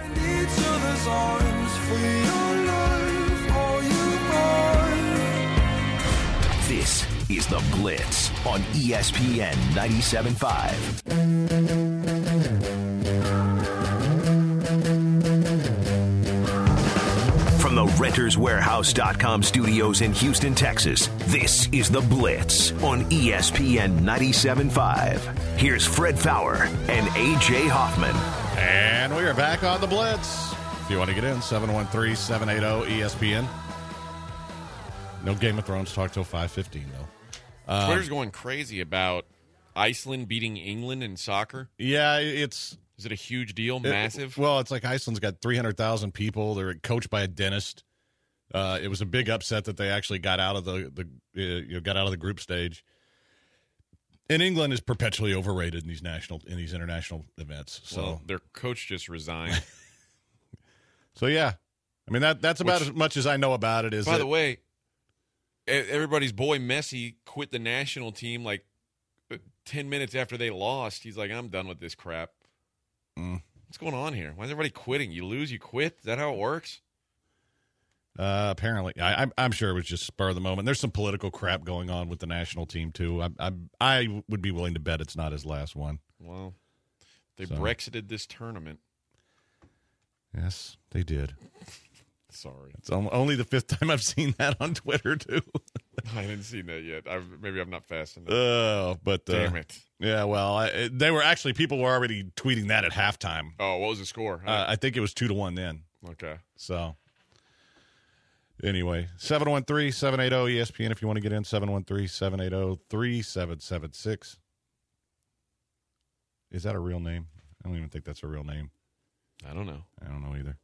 Speaker 1: This is The Blitz on E S P N ninety-seven point five. From the renters warehouse dot com studios in Houston, Texas, this is The Blitz on E S P N ninety-seven point five. Here's Fred Faour and A J Hoffman.
Speaker 6: And we are back on The Blitz. If you want to get in, seven one three, seven eight zero, E S P N. No Game of Thrones talk till five fifteen, though. Um,
Speaker 5: Twitter's going crazy about Iceland beating England in soccer.
Speaker 6: Yeah, it's...
Speaker 5: Is it a huge deal? Massive?
Speaker 6: It, well, it's like Iceland's got three hundred thousand people. They're coached by a dentist. Uh, it was a big upset that they actually got out of the, the uh, you know, got out of the group stage. And England is perpetually overrated in these national in these international events. So
Speaker 5: well, their coach just resigned.
Speaker 6: So yeah, I mean that that's about
Speaker 5: Which,
Speaker 6: as much as I know about it. Is
Speaker 5: by
Speaker 6: that,
Speaker 5: the way, everybody's boy Messi quit the national team like ten minutes after they lost, he's like, I'm done with this crap.
Speaker 6: Mm.
Speaker 5: What's going on here? Why is everybody quitting? You lose, you quit? Is that how it works?
Speaker 6: Uh, apparently, I, I'm, I'm sure it was just spur of the moment. There's some political crap going on with the national team too. I, I, I would be willing to bet it's not his last one.
Speaker 5: Well, they
Speaker 6: So.
Speaker 5: Brexited this tournament.
Speaker 6: Yes, they did.
Speaker 5: Sorry,
Speaker 6: It's on- only the fifth time I've seen that on Twitter too.
Speaker 5: I didn't see that yet. I've, maybe I'm not fast enough.
Speaker 6: Oh, but uh,
Speaker 5: Damn it!
Speaker 6: Yeah, well, I, they were actually people were already tweeting that at halftime.
Speaker 5: Oh, what was the score?
Speaker 6: Uh, I think it was two to one then.
Speaker 5: Okay.
Speaker 6: So, anyway, seven one three, seven eight zero E S P N if you want to get in, seven one three, seven eight zero, three seven seven six. Is that a real name? I don't even think that's a real name.
Speaker 5: I don't know.
Speaker 6: I don't know either.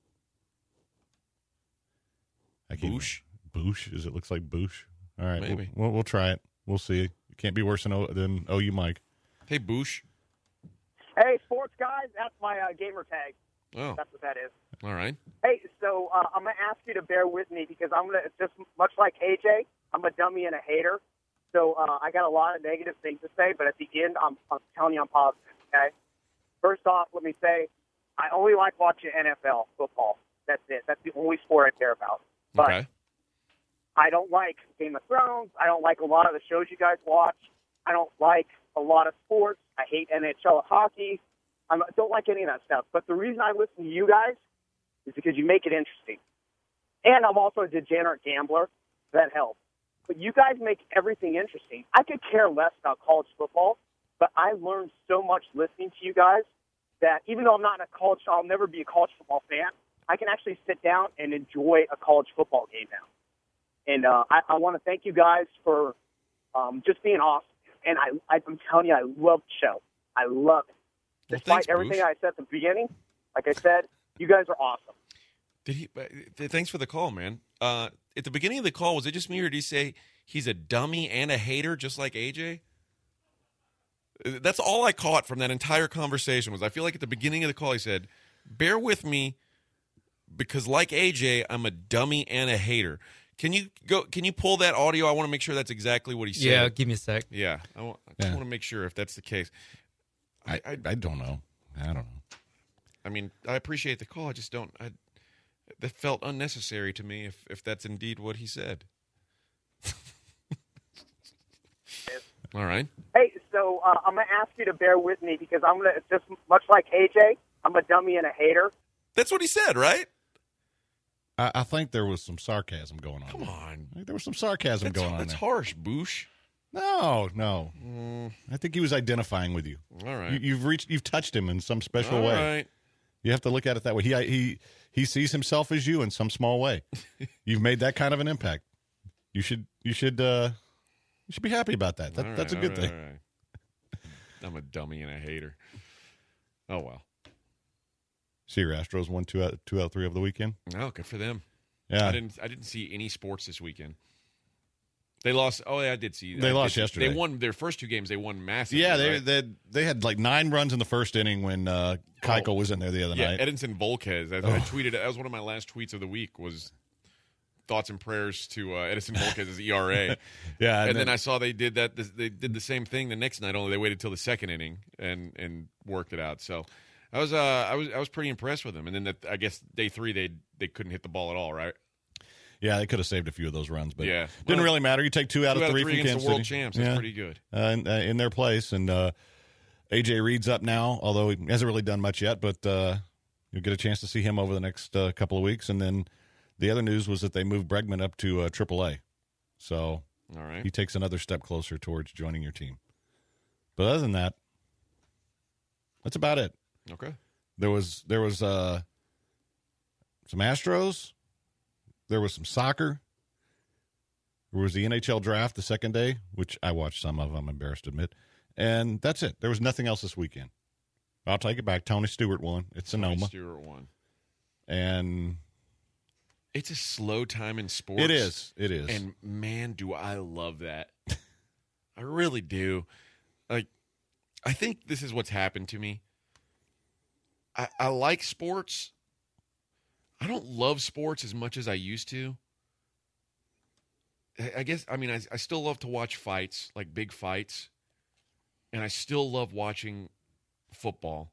Speaker 6: I
Speaker 5: Boosh?
Speaker 6: Boosh? Is it looks like Boosh? All right.
Speaker 5: Maybe.
Speaker 6: We'll, we'll, we'll try it. We'll see. It can't be worse than, o, than O U Mike.
Speaker 5: Hey, Boosh.
Speaker 10: Hey, sports guys, that's my uh, gamer tag.
Speaker 5: Oh.
Speaker 10: That's what that is.
Speaker 5: All right.
Speaker 10: Hey, so uh, I'm going to ask you to bear with me because I'm going to, just much like A J, I'm a dummy and a hater. So uh, I got a lot of negative things to say, but at the end, I'm, I'm telling you I'm positive, okay? First off, let me say, I only like watching N F L football. That's it. That's the only sport I care about. But
Speaker 5: Okay.
Speaker 10: I don't like Game of Thrones. I don't like a lot of the shows you guys watch. I don't like a lot of sports. I hate N H L hockey. I don't like any of that stuff. But the reason I listen to you guys is because you make it interesting. And I'm also a degenerate gambler. That helps. But you guys make everything interesting. I could care less about college football, but I learned so much listening to you guys that even though I'm not a college, I'll never be a college football fan, I can actually sit down and enjoy a college football game now. And uh, I, I want to thank you guys for um, just being awesome. And I, I'm telling you, I love the show. I love it.
Speaker 5: Well,
Speaker 10: Despite
Speaker 5: thanks,
Speaker 10: everything
Speaker 5: Boosh.
Speaker 10: I said at the beginning, like I said, you guys are awesome.
Speaker 5: Did he? uh, th- Thanks for the call, man. Uh, at the beginning of the call, was it just me, or did he say he's a dummy and a hater, just like A J? Uh, That's all I caught from that entire conversation. Was I feel like at the beginning of the call he said, "Bear with me, because like A J, I'm a dummy and a hater." Can you go? Can you pull that audio? I want to make sure that's exactly what he said.
Speaker 8: Yeah, give me a sec.
Speaker 5: Yeah, I, want, I just
Speaker 6: Yeah.
Speaker 5: want to make sure if that's the case.
Speaker 6: I, I, I don't know. I don't know.
Speaker 5: I mean, I appreciate the call. I just don't. I, that felt unnecessary to me. If if that's indeed what he said. All right.
Speaker 10: Hey, so uh, I'm going to ask you to bear with me because I'm going to, just much like A J, I'm a dummy and a hater.
Speaker 5: That's what he said, right?
Speaker 6: I, I think there was some sarcasm going on.
Speaker 5: Come
Speaker 6: there.
Speaker 5: on.
Speaker 6: I think there was some sarcasm
Speaker 5: That's,
Speaker 6: going on
Speaker 5: that's
Speaker 6: there.
Speaker 5: harsh, Boosh.
Speaker 6: No, no.
Speaker 5: Mm,
Speaker 6: I think he was identifying with you.
Speaker 5: all right.
Speaker 6: you you've reached, you've touched him in some special
Speaker 5: All
Speaker 6: way.
Speaker 5: right.
Speaker 6: You have to look at it that way. He he he sees himself as you in some small way. You've made that kind of an impact. You should you should uh, you should be happy about that. that
Speaker 5: All
Speaker 6: that's a
Speaker 5: right,
Speaker 6: good
Speaker 5: all right,
Speaker 6: thing.
Speaker 5: all right. I'm a dummy and a hater. Oh, well.
Speaker 6: See your Astros won two out two out of three over the weekend.
Speaker 5: Oh, good for them.
Speaker 6: Yeah,
Speaker 5: I didn't I didn't see any sports this weekend. They lost. Oh, yeah, I did see.
Speaker 6: They
Speaker 5: I
Speaker 6: lost
Speaker 5: did-
Speaker 6: yesterday.
Speaker 5: They won their first two games. They won massively.
Speaker 6: yeah. They
Speaker 5: right?
Speaker 6: they they had like nine runs in the first inning when uh, Keuchel
Speaker 5: Oh.
Speaker 6: was in there the other
Speaker 5: Yeah,
Speaker 6: night.
Speaker 5: Edinson Volquez. I,
Speaker 6: Oh.
Speaker 5: I tweeted. That was one of my last tweets of the week. Was thoughts and prayers to uh, Edinson Volquez's E R A.
Speaker 6: yeah,
Speaker 5: And then I saw they did that. They did the same thing the next night. Only they waited till the second inning and and worked it out. So I was uh I was I was pretty impressed with them. And then that, I guess day three they they couldn't hit the ball at all. Right?
Speaker 6: yeah, they could have saved a few of those runs, but
Speaker 5: Yeah.
Speaker 6: didn't
Speaker 5: Well,
Speaker 6: really matter. You take two out
Speaker 5: Two
Speaker 6: of
Speaker 5: out
Speaker 6: three,
Speaker 5: of three
Speaker 6: from
Speaker 5: against
Speaker 6: Kansas
Speaker 5: the world
Speaker 6: City.
Speaker 5: champs. That's
Speaker 6: Yeah.
Speaker 5: pretty good.
Speaker 6: uh, in, uh, in their place. And uh, A J Reed's up now, although he hasn't really done much yet, but uh, you'll get a chance to see him over the next uh, couple of weeks. And then the other news was that they moved Bregman up to uh, triple A. So
Speaker 5: All right.
Speaker 6: he takes another step closer towards joining your team. But other than that, that's about it.
Speaker 5: Okay.
Speaker 6: There was there was uh, some Astros. There was some soccer. There was the N H L draft the second day, which I watched some of. I'm embarrassed to admit. And that's it. There was nothing else this weekend. I'll take it back. Tony Stewart won. It's
Speaker 5: Tony
Speaker 6: Sonoma.
Speaker 5: Stewart won.
Speaker 6: And
Speaker 5: It's a slow time in sports.
Speaker 6: it is. It is.
Speaker 5: And man, do I love that. I really do. Like, I think this is what's happened to me. I, I like sports. I don't love sports as much as I used to. I, I guess, I mean, I, I still love to watch fights, like big fights. and I still love watching football.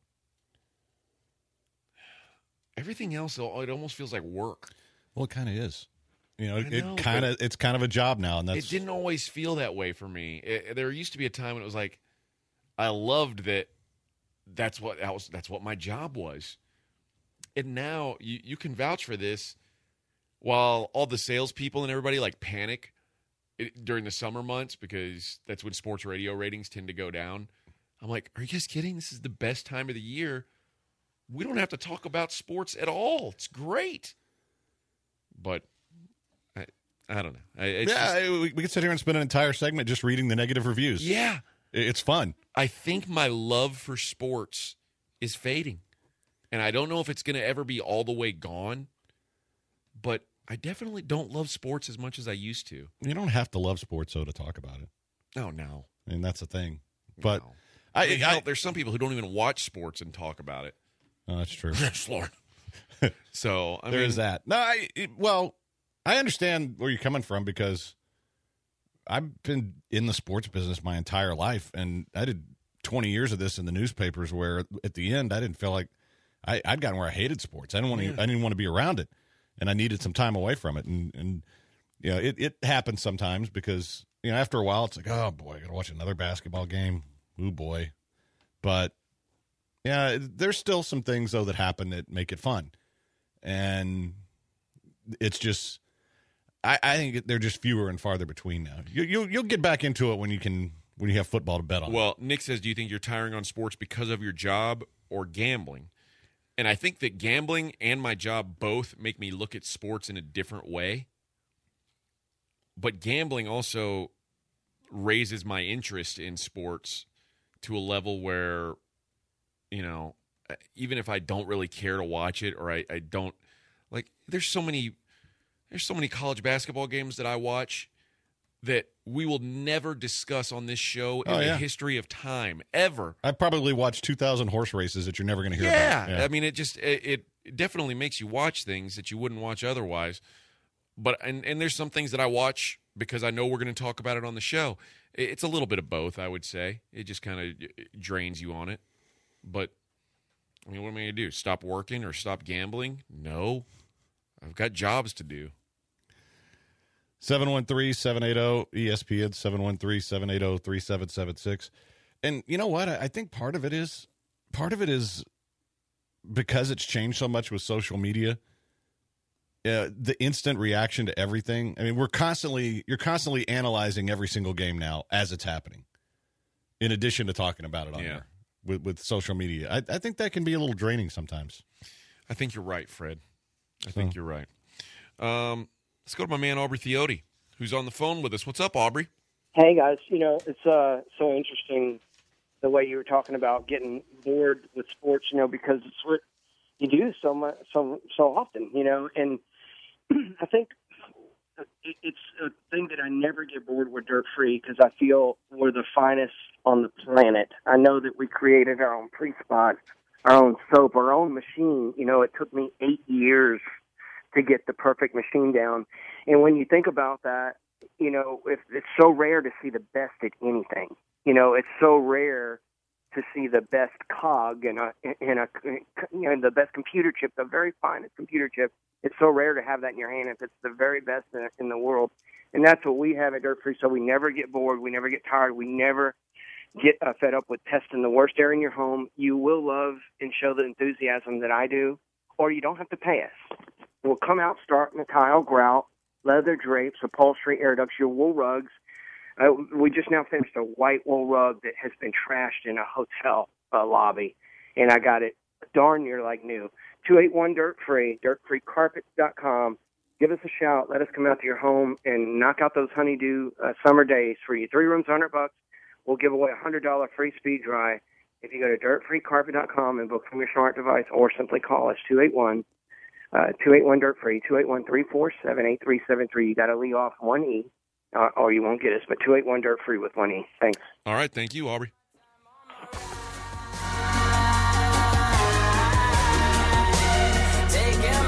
Speaker 5: Everything else, it almost feels like work.
Speaker 6: Well, it kind of is. You know,
Speaker 5: I know,
Speaker 6: it kind of it's kind of a job now, and that's
Speaker 5: it didn't always feel that way for me. It, there used to be a time when it was like I loved that. That's what that was. That's what my job was. And now you, you can vouch for this. While all the salespeople and everybody like panic it, during the summer months because that's when sports radio ratings tend to go down. I'm like, are you guys kidding? This is the best time of the year. We don't have to talk about sports at all. It's great. But I, I don't know. I, it's
Speaker 6: yeah,
Speaker 5: just,
Speaker 6: we, we could sit here and spend an entire segment just reading the negative reviews.
Speaker 5: Yeah.
Speaker 6: It's fun.
Speaker 5: I think my love for sports is fading. And I don't know if it's going to ever be all the way gone. But I definitely don't love sports as much as I used to.
Speaker 6: You don't have to love sports, though, to talk about it.
Speaker 5: Oh, no.
Speaker 6: I mean, that's the thing. But
Speaker 5: no.
Speaker 6: I,
Speaker 5: I, mean,
Speaker 6: I,
Speaker 5: hell, there's some people who don't even watch sports and talk about it.
Speaker 6: Oh, that's true.
Speaker 5: Yes, Lord. So, I
Speaker 6: there
Speaker 5: mean,
Speaker 6: is that. No, I, it, well, I understand where you're coming from because I've been in the sports business my entire life, and I did twenty years of this in the newspapers where at the end I didn't feel like I, I'd gotten where I hated sports. I didn't want to.
Speaker 5: Yeah.
Speaker 6: I didn't want to be around it. And I needed some time away from it. And, and you know, it, it happens sometimes because, you know, after a while, it's like, oh, boy, I got to watch another basketball game. Ooh, boy. But, yeah, there's still some things, though, that happen that make it fun. And it's just, I, I think they're just fewer and farther between now. You, you'll, you'll get back into it when you can, when you have football to bet on.
Speaker 5: Well, Nick says, do you think you're tiring on sports because of your job or gambling? And I think that gambling and my job both make me look at sports in a different way. But gambling also raises my interest in sports to a level where, you know, even if I don't really care to watch it or I, I don't – like there's so many there's so many college basketball games that I watch that we will never discuss on this show in
Speaker 6: oh, yeah.
Speaker 5: the history of time, ever.
Speaker 6: I probably watched two thousand horse races that you're never going to hear
Speaker 5: yeah.
Speaker 6: about. Yeah,
Speaker 5: I mean, it just it, it definitely makes you watch things that you wouldn't watch otherwise. But and, and there's some things that I watch because I know we're going to talk about it on the show. It's a little bit of both, I would say. It just kind of drains you on it. But, I mean, what am I going to do? Stop working or stop gambling? No. I've got jobs to do.
Speaker 6: seven one three, seven eight zero, E S P N, seven one three, seven eight zero, three seven seven six. And you know what? I think part of it is part of it is because it's changed so much with social media, uh, the instant reaction to everything. I mean, we're constantly you're constantly analyzing every single game now as it's happening, in addition to talking about it on
Speaker 5: Yeah.
Speaker 6: there with, with social media. I, I think that can be a little draining sometimes.
Speaker 5: I think you're right, Fred. I
Speaker 6: So-
Speaker 5: think you're right. Um, let's go to my man, Aubrey Theote, who's on the phone with us. What's up, Aubrey?
Speaker 11: Hey guys, you know it's uh, so interesting the way you were talking about getting bored with sports, you know, because it's what you do so much, so so often, you know, and I think it's a thing that I never get bored with Dirt Free because I feel we're the finest on the planet. I know that we created our own pre-spot, our own soap, our own machine. You know, it took me eight years to get the perfect machine down, and when you think about that. You know, if it's so rare to see the best at anything. You know, it's so rare to see the best cog in a in a you know the best computer chip, the very finest computer chip. It's so rare to have that in your hand if it's the very best in, in the world. And that's what we have at Dirt Free. So we never get bored, we never get tired, we never get uh, fed up with testing the worst air in your home. You will love and show the enthusiasm that I do, or you don't have to pay us. We'll come out, start in a tile, grout. Leather drapes, upholstery, air ducts, your wool rugs. Uh, we just now finished a white wool rug that has been trashed in a hotel uh, lobby, and I got it darn near like new. two eight one Dirt Free, dirt free carpet dot com. Give us a shout. Let us come out to your home and knock out those honeydew uh, summer days for you. Three rooms, one hundred bucks. We'll give away a one hundred dollars free speed dry if you go to dirt free carpet dot com and book from your smart device, or simply call us two eight one Uh, two eight one Dirt Free, two eight one, three four seven, eight three seven three. You got to leave off one E, uh, or you won't get us, but two eight one Dirt Free with one E. Thanks.
Speaker 5: All right. Thank you, Aubrey.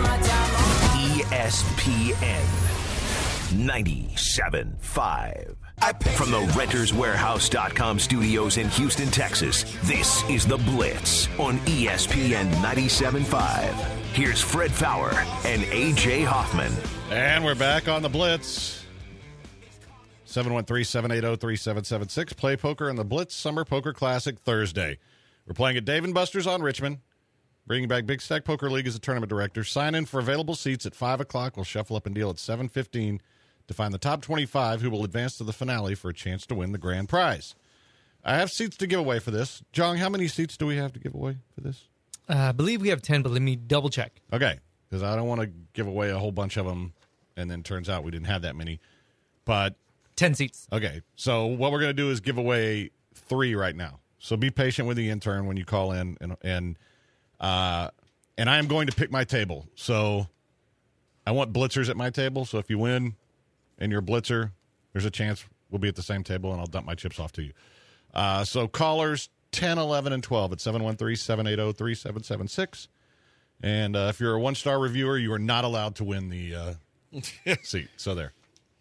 Speaker 1: E S P N ninety-seven point five. From the Renters Warehouse dot com studios in Houston, Texas, this is The Blitz on E S P N ninety-seven point five. Here's Fred Faour and A J Hoffman.
Speaker 6: And we're back on The Blitz. seven one three, seven eight zero, three seven seven six. Play poker in the Blitz Summer Poker Classic Thursday. We're playing at Dave and Buster's on Richmond. Bringing back Big Stack Poker League as a tournament director. Sign in for available seats at five o'clock. We'll shuffle up and deal at seven fifteen to find the top twenty-five who will advance to the finale for a chance to win the grand prize. I have seats to give away for this. John, how many seats do we have to give away for this?
Speaker 8: Uh, I believe we have ten, but let me double check.
Speaker 6: Okay, because I don't want to give away a whole bunch of them, and then turns out we didn't have that many. But
Speaker 8: ten seats.
Speaker 6: Okay, so what we're going to do is give away three right now. So be patient with the intern when you call in, and and uh, and I am going to pick my table. So I want blitzers at my table. So if you win and you're a blitzer, there's a chance we'll be at the same table, and I'll dump my chips off to you. Uh, so callers ten, eleven, and twelve at seven one three, seven eight zero, three seven seven six. And uh, if you're a one-star reviewer, you are not allowed to win the uh, seat. So there.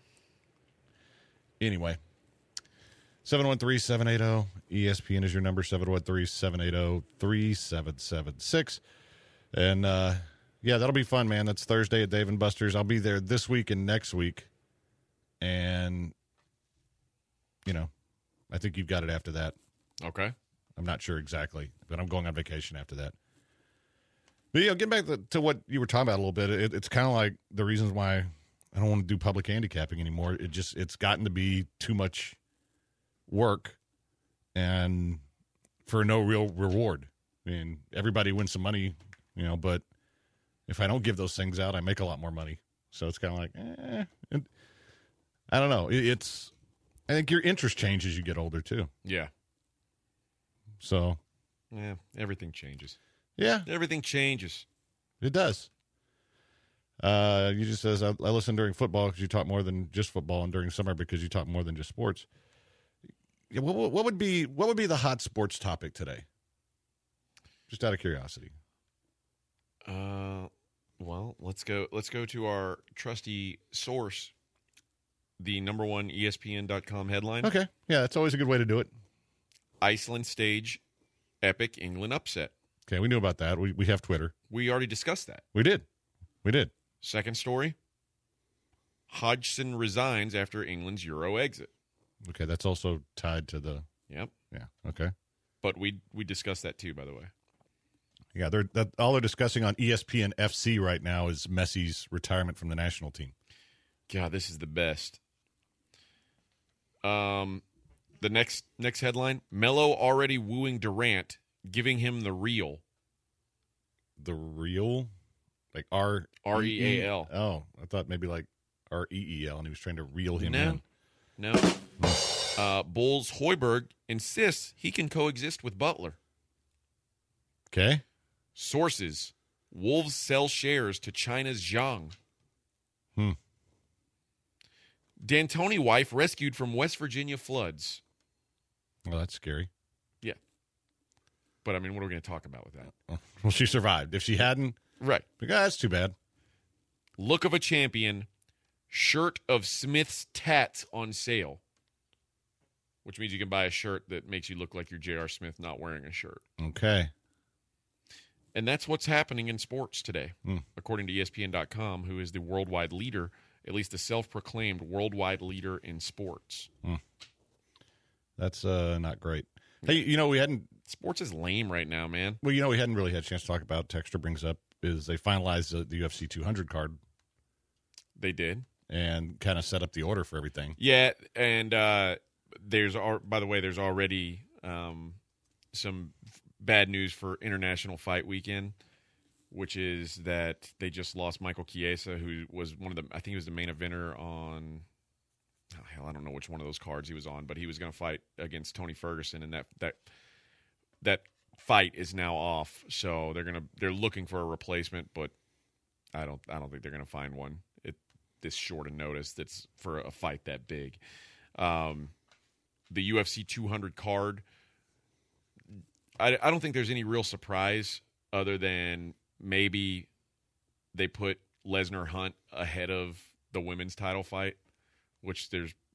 Speaker 6: Anyway, seven one three, seven eight zero, E S P N is your number, seven one three, seven eight zero, three seven seven six. And, uh, yeah, that'll be fun, man. That's Thursday at Dave and Buster's. I'll be there this week and next week. And, you know, I think you've got it after that.
Speaker 5: Okay.
Speaker 6: I'm not sure exactly, but I'm going on vacation after that. But, you know, getting back to, to what you were talking about a little bit, it, it's kind of like the reasons why I don't want to do public handicapping anymore. It just, it's gotten to be too much work and for no real reward. I mean, everybody wins some money, you know, but if I don't give those things out, I make a lot more money. So it's kind of like, eh, it, I don't know. It, it's, I think your interest changes as you get older too.
Speaker 5: Yeah.
Speaker 6: So.
Speaker 5: Yeah, everything changes.
Speaker 6: Yeah.
Speaker 5: Everything changes.
Speaker 6: It does. Uh, you just says, I, I listen during football because you talk more than just football, and during summer because you talk more than just sports. Yeah, what, what would be what would be the hot sports topic today? Just out of curiosity.
Speaker 5: Uh, well, let's go. Let's go to our trusty source, the number one E S P N dot com headline.
Speaker 6: Okay, yeah, that's always a good way to do it.
Speaker 5: Iceland stage epic England upset.
Speaker 6: Okay, we knew about that. We we have Twitter.
Speaker 5: We already discussed that.
Speaker 6: We did. We did.
Speaker 5: Second story. Hodgson resigns after England's Euro exit.
Speaker 6: Okay, that's also tied to the.
Speaker 5: Yep.
Speaker 6: Yeah. Okay.
Speaker 5: But we we discussed that too, by the way.
Speaker 6: Yeah, they're that, all they're discussing on E S P N F C right now is Messi's retirement from the national team.
Speaker 5: God, this is the best. Um, the next next headline: Melo already wooing Durant, giving him the real.
Speaker 6: The real, like R
Speaker 5: R E A L.
Speaker 6: Oh, I thought maybe like R E E L, and he was trying to reel him
Speaker 5: no.
Speaker 6: in.
Speaker 5: No. Uh, Bulls Hoiberg insists he can coexist with Butler.
Speaker 6: Okay.
Speaker 5: Sources: Wolves sell shares to China's Zhang.
Speaker 6: Hmm.
Speaker 5: D'Antoni wife rescued from West Virginia floods.
Speaker 6: Well, that's scary.
Speaker 5: Yeah. But, I mean, what are we going to talk about with that?
Speaker 6: Well, she survived. If she hadn't,
Speaker 5: right.
Speaker 6: Like, oh, that's too bad.
Speaker 5: Look of a champion. Shirt of Smith's tats on sale. Which means you can buy a shirt that makes you look like you're J R. Smith not wearing a shirt.
Speaker 6: Okay.
Speaker 5: And that's what's happening in sports today,
Speaker 6: mm.
Speaker 5: according to E S P N dot com, who is the worldwide leader, at least the self-proclaimed worldwide leader in sports.
Speaker 6: Mm. That's uh, not great. Hey, you know, we hadn't...
Speaker 5: Sports is lame right now, man.
Speaker 6: Well, you know, we hadn't really had a chance to talk about, Texter brings up, is they finalized the, the U F C two hundred card.
Speaker 5: They did.
Speaker 6: And kind of set up the order for everything.
Speaker 5: Yeah, and uh, there's, by the way, there's already um, some bad news for International Fight Weekend, which is that they just lost Michael Chiesa, who was one of the, I think he was the main eventer on, oh, hell, I don't know which one of those cards he was on, but he was going to fight against Tony Ferguson, and that that that fight is now off. So they're gonna they're looking for a replacement, but I don't I don't think they're gonna find one at this short a notice that's for a fight that big. Um, the U F C two hundred card. I, I don't think there's any real surprise other than maybe they put Lesnar Hunt ahead of the women's title fight, which there's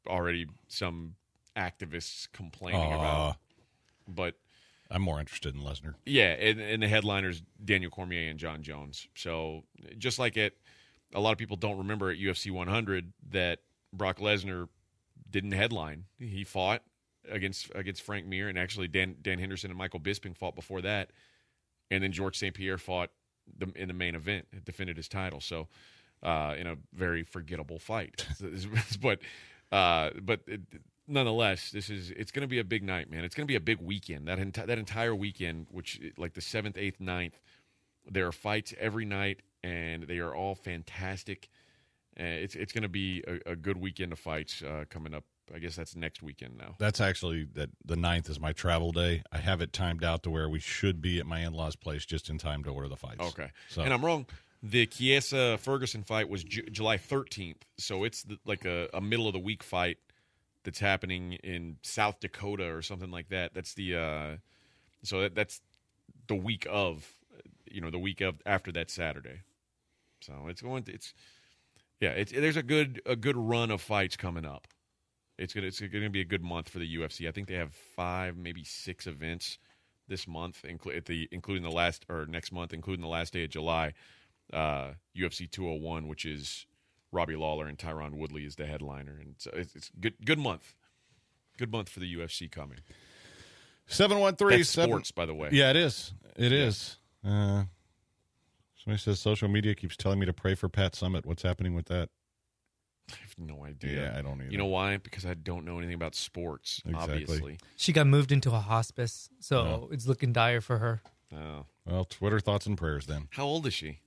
Speaker 5: already some activists complaining
Speaker 6: Aww.
Speaker 5: about. But
Speaker 6: I'm more interested in Lesnar.
Speaker 5: Yeah, and, and the headliners, Daniel Cormier and John Jones. So just like it, a lot of people don't remember at U F C one hundred that Brock Lesnar didn't headline. He fought against against Frank Mir, and actually Dan Dan Henderson and Michael Bisping fought before that, and then George Saint Pierre fought the, in the main event, defended his title. So uh, in a very forgettable fight, but uh, but it, nonetheless, this is it's going to be a big night, man. It's going to be a big weekend. That enti- that entire weekend, which like the seventh, eighth, ninth, there are fights every night, and they are all fantastic. Uh, it's it's going to be a, a good weekend of fights uh, coming up. I guess that's next weekend now.
Speaker 6: That's actually that the ninth is my travel day. I have it timed out to where we should be at my in-laws' place just in time to order the fights.
Speaker 5: Okay,
Speaker 6: so.
Speaker 5: And I'm wrong. The Chiesa Ferguson fight was Ju- July thirteenth, so it's the, like a, a middle of the week fight that's happening in South Dakota or something like that. That's the uh, so that, that's the week of, you know, the week of after that Saturday. So it's going to, it's yeah, it's there's a good a good run of fights coming up. It's gonna it's gonna be a good month for the U F C. I think they have five, maybe six events this month, inclu- at the including the last or next month, including the last day of July. Uh, U F C two oh one, which is Robbie Lawler and Tyron Woodley is the headliner, and so it's, it's good good month, good month for the U F C coming.
Speaker 6: Seven one three
Speaker 5: That's
Speaker 6: seven.
Speaker 5: sports, by the way.
Speaker 6: Yeah, it is. It
Speaker 5: yeah.
Speaker 6: is. Uh, somebody says social media keeps telling me to pray for Pat Summitt. What's happening with that?
Speaker 5: I have no idea.
Speaker 6: Yeah, I don't either.
Speaker 5: You know why? Because I don't know anything about sports,
Speaker 6: Exactly.
Speaker 5: obviously.
Speaker 8: She got moved into a hospice, so
Speaker 6: Oh.
Speaker 8: it's looking dire for her.
Speaker 5: Oh.
Speaker 6: Well, Twitter thoughts and prayers then.
Speaker 5: How old is she?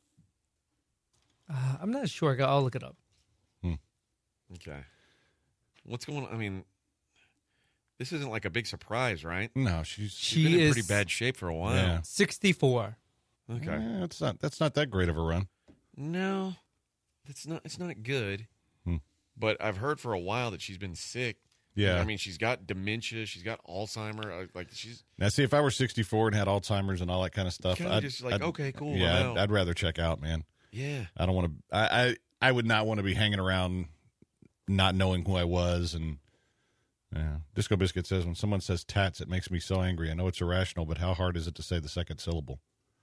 Speaker 8: Uh, I'm not sure. I'll look it up.
Speaker 6: Hmm.
Speaker 5: Okay. What's going on? I mean, this isn't like a big surprise, right?
Speaker 6: No, she's
Speaker 5: She's
Speaker 8: She
Speaker 5: been in
Speaker 8: is
Speaker 5: pretty bad shape for a while.
Speaker 6: Yeah.
Speaker 8: sixty-four.
Speaker 5: Okay.
Speaker 6: Eh, that's not that's not that great of a run.
Speaker 5: No, it's not. It's not good.
Speaker 6: Hmm.
Speaker 5: But I've heard for a while that she's been sick.
Speaker 6: Yeah.
Speaker 5: I mean, she's got dementia. She's got Alzheimer's. Like she's.
Speaker 6: Now, see, if I were sixty-four and had Alzheimer's and all that kind of stuff,
Speaker 5: Kinda
Speaker 6: I'd
Speaker 5: just like,
Speaker 6: I'd-
Speaker 5: okay, cool,
Speaker 6: Yeah,
Speaker 5: I'm
Speaker 6: I'd,
Speaker 5: out.
Speaker 6: I'd rather check out, man.
Speaker 5: Yeah.
Speaker 6: I don't want to. I, I I would not want to be hanging around, not knowing who I was. And yeah, Disco Biscuit says when someone says tats, it makes me so angry. I know it's irrational, but how hard is it to say the second syllable?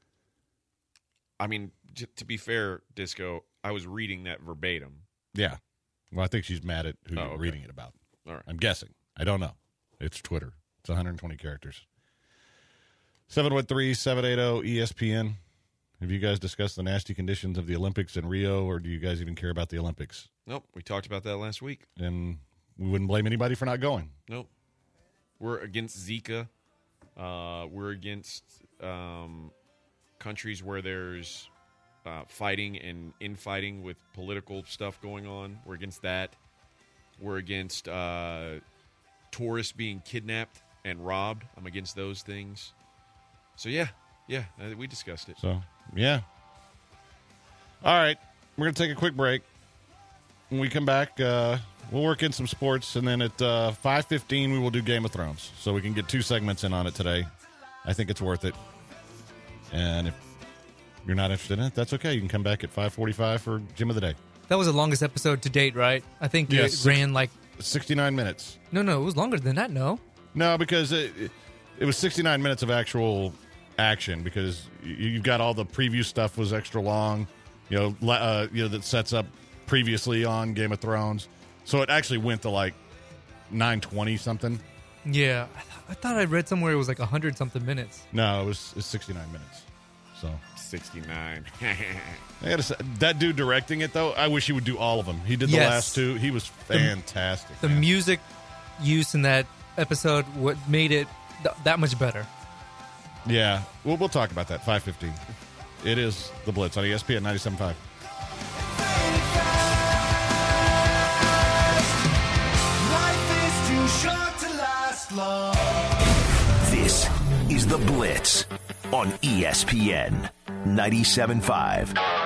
Speaker 5: I mean, j- to be fair, Disco, I was reading that verbatim.
Speaker 6: Yeah. Well, I think she's mad at who
Speaker 5: Oh,
Speaker 6: you're
Speaker 5: okay.
Speaker 6: reading it about.
Speaker 5: All right.
Speaker 6: I'm guessing. I don't know. It's Twitter. It's one hundred twenty characters. seven one three, seven eight zero, E S P N. Have you guys discussed the nasty conditions of the Olympics in Rio, or do you guys even care about the Olympics?
Speaker 5: Nope. We talked about that last week.
Speaker 6: And we wouldn't blame anybody for not going.
Speaker 5: Nope. We're against Zika. Uh, we're against um, countries where there's uh, fighting and infighting with political stuff going on. We're against that. We're against uh, tourists being kidnapped and robbed. I'm against those things. So, yeah. Yeah, uh, we discussed it.
Speaker 6: So, yeah. All right. We're going to take a quick break. When we come back, uh, we'll work in some sports, and then at uh, five fifteen, we will do Game of Thrones. So we can get two segments in on it today. I think it's worth it. And if you're not interested in it, that's okay. You can come back at five forty-five for Gym of the Day.
Speaker 8: That was the longest episode to date, right? I think
Speaker 6: Yeah,
Speaker 8: it
Speaker 6: six-
Speaker 8: ran like...
Speaker 6: sixty-nine minutes.
Speaker 8: No, no, it was longer than that, no?
Speaker 6: No, because it, it, it was sixty-nine minutes of actual action, because you, you've got all the preview stuff was extra long, you know, la- uh, you know, that sets up previously on Game of Thrones. So it actually went to like nine twenty something.
Speaker 8: Yeah, I, th- I thought I read somewhere it was like one hundred something minutes.
Speaker 6: No, it was it's sixty-nine minutes. So
Speaker 5: sixty-nine.
Speaker 6: I gotta say, that dude directing it though, I wish he would do all of them. He did the
Speaker 8: Yes.
Speaker 6: last two. He was fantastic.
Speaker 8: The
Speaker 6: man.
Speaker 8: music use in that episode what made it th- that much better.
Speaker 6: Yeah, we'll we'll talk about that. five fifteen. It is the Blitz on E S P N ninety-seven point five.
Speaker 1: This is The Blitz on E S P N ninety-seven point five.